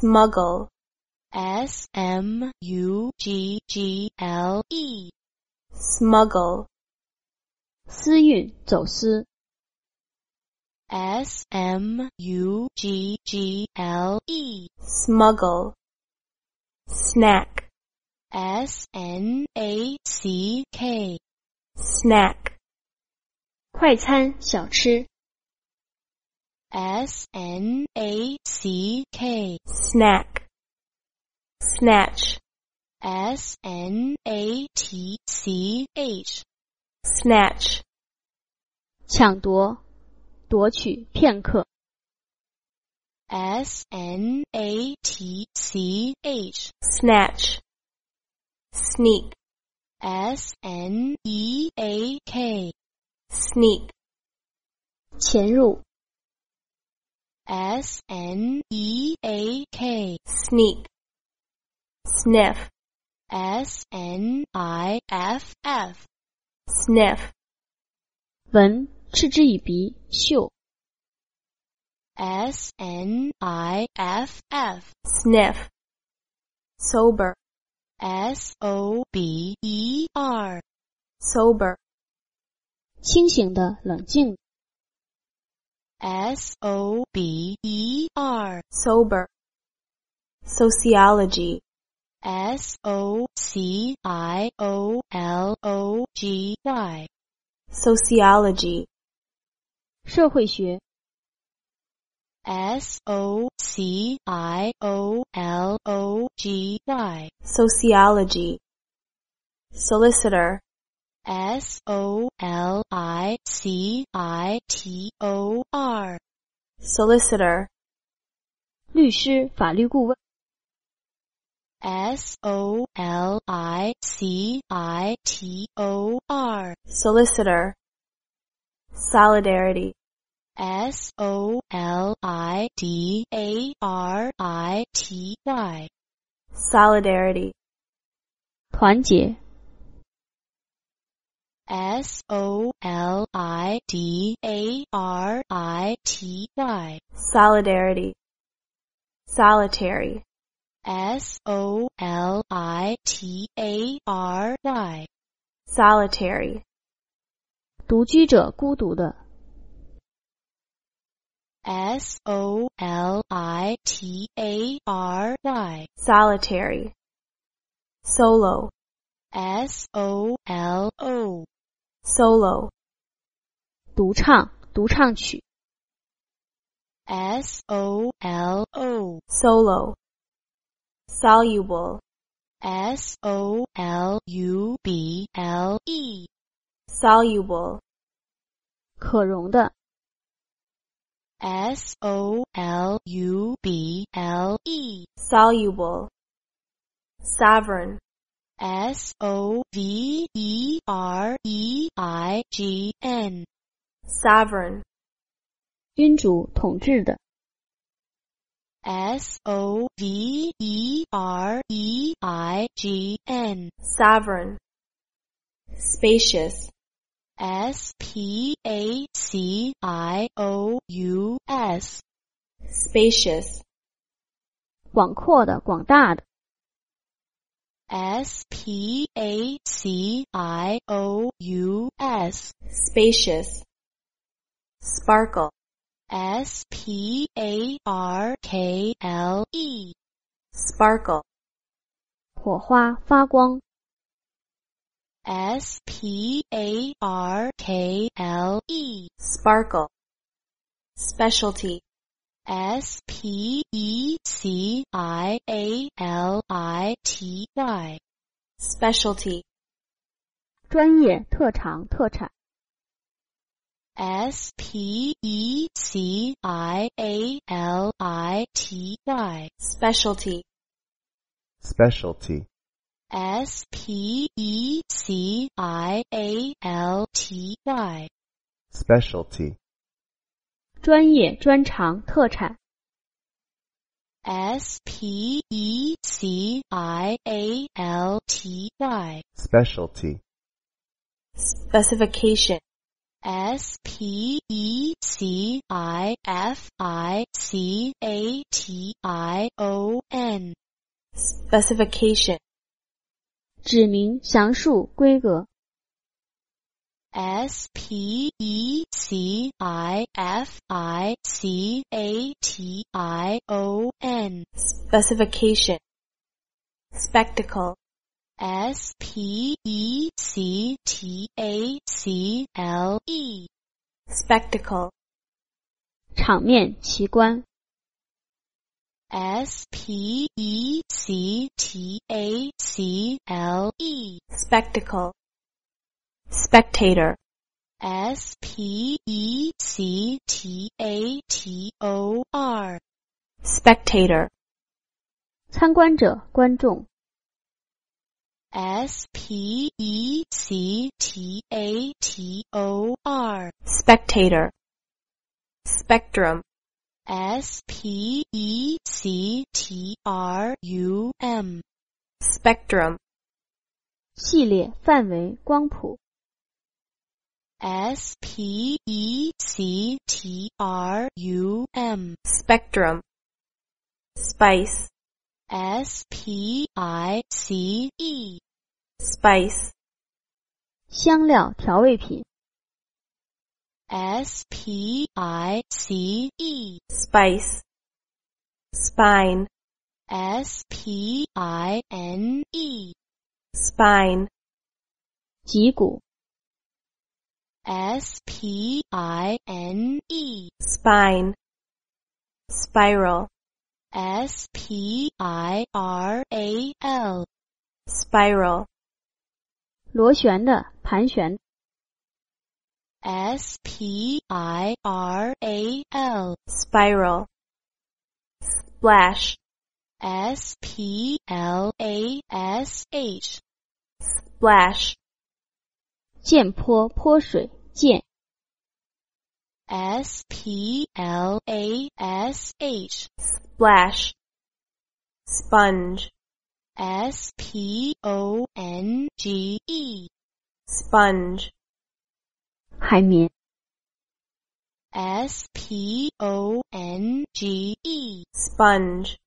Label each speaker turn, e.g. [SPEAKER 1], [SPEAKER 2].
[SPEAKER 1] smuggle,
[SPEAKER 2] smuggle,
[SPEAKER 1] smuggle,
[SPEAKER 3] 私运走私，
[SPEAKER 2] smuggle,
[SPEAKER 1] smuggle, snack,
[SPEAKER 2] snack,
[SPEAKER 1] snack,
[SPEAKER 3] 快餐小吃，
[SPEAKER 2] snack,
[SPEAKER 1] snack, snatch,
[SPEAKER 2] snatch,
[SPEAKER 1] snatch,
[SPEAKER 3] 抢夺，夺取片刻，
[SPEAKER 2] snatch,
[SPEAKER 1] snatch, sneak,
[SPEAKER 2] sneak,
[SPEAKER 1] sneak,
[SPEAKER 3] 潜入，
[SPEAKER 2] sneak,
[SPEAKER 1] sneak, sniff,
[SPEAKER 2] sniff,
[SPEAKER 1] sniff,
[SPEAKER 3] 闻，嗤之以鼻，嗅，
[SPEAKER 2] sniff,
[SPEAKER 1] sniff, sober,
[SPEAKER 2] sober,
[SPEAKER 1] sober,
[SPEAKER 3] 清醒的，冷静的，
[SPEAKER 2] sober,
[SPEAKER 1] sober, sociology,
[SPEAKER 2] sociology,
[SPEAKER 1] sociology,
[SPEAKER 3] 社会学，
[SPEAKER 2] sociology,
[SPEAKER 1] sociology, solicitor,
[SPEAKER 2] solicitor,
[SPEAKER 1] solicitor,
[SPEAKER 3] 律师、法律顾问，
[SPEAKER 2] solicitor,
[SPEAKER 1] solicitor, solidarity,
[SPEAKER 2] solidarity,
[SPEAKER 1] solidarity,
[SPEAKER 3] 团结，
[SPEAKER 2] solidarity,
[SPEAKER 1] solidarity, solitary,
[SPEAKER 2] solitary,
[SPEAKER 1] solitary,
[SPEAKER 3] 独居者，孤独的，
[SPEAKER 2] solitary,
[SPEAKER 1] solitary, solo,
[SPEAKER 2] solo,
[SPEAKER 1] solo,
[SPEAKER 3] 独唱，独唱曲，
[SPEAKER 2] solo,
[SPEAKER 1] solo, soluble,
[SPEAKER 2] solubele,
[SPEAKER 1] soluble,
[SPEAKER 3] 可溶的，
[SPEAKER 2] solubele,
[SPEAKER 1] soluble, sovereign,
[SPEAKER 2] sovereign,
[SPEAKER 1] sovereign,
[SPEAKER 3] 君主统治的，
[SPEAKER 2] sovereign,
[SPEAKER 1] sovereign, spacious,
[SPEAKER 2] spacious,
[SPEAKER 1] spacious,
[SPEAKER 3] 广阔的，广大的，
[SPEAKER 2] spacious,
[SPEAKER 1] spacious, sparkle,
[SPEAKER 2] sparkle,
[SPEAKER 1] sparkle,
[SPEAKER 3] 火花，发光，
[SPEAKER 2] sparkle,
[SPEAKER 1] sparkle, specialty,
[SPEAKER 2] specialty,
[SPEAKER 1] specialty,
[SPEAKER 3] 专业，特长，特产，
[SPEAKER 2] specialty,
[SPEAKER 1] specialty,
[SPEAKER 4] specialty,
[SPEAKER 2] specialty,
[SPEAKER 4] specialty,
[SPEAKER 3] 专业，专长，特产，
[SPEAKER 2] specialty,
[SPEAKER 4] specialty,
[SPEAKER 1] specification,
[SPEAKER 2] specification,
[SPEAKER 1] specification,
[SPEAKER 3] 指明详述规格。
[SPEAKER 2] specification,
[SPEAKER 1] specification, spectacle,
[SPEAKER 2] spectacle,
[SPEAKER 1] spectacle,
[SPEAKER 3] 场面奇观。
[SPEAKER 2] spectacle,
[SPEAKER 1] spectacle, spectator,
[SPEAKER 2] spectator,
[SPEAKER 1] spectator,
[SPEAKER 3] 参观者、观众。
[SPEAKER 2] spectator,
[SPEAKER 1] spectator, spectrum,
[SPEAKER 2] spectrum,
[SPEAKER 1] spectrum,
[SPEAKER 3] 系列、范围、光谱。
[SPEAKER 2] spectrum,
[SPEAKER 1] spectrum, spice, spice,
[SPEAKER 3] 香料、调味品。
[SPEAKER 2] spice,
[SPEAKER 1] spice, spine,
[SPEAKER 2] spine,
[SPEAKER 1] spine,
[SPEAKER 3] 脊骨。
[SPEAKER 2] spine,
[SPEAKER 1] spine, spiral,
[SPEAKER 2] spiral,
[SPEAKER 1] spiral,
[SPEAKER 3] 螺旋的、盘旋的。
[SPEAKER 2] spiral,
[SPEAKER 1] spiral, splash,
[SPEAKER 2] splash,
[SPEAKER 1] splash,
[SPEAKER 3] 溅泼、泼水、溅。
[SPEAKER 2] splash,
[SPEAKER 1] splash, sponge,
[SPEAKER 2] sponge,
[SPEAKER 1] sponge,
[SPEAKER 3] 海绵。
[SPEAKER 2] sponge,
[SPEAKER 1] sponge,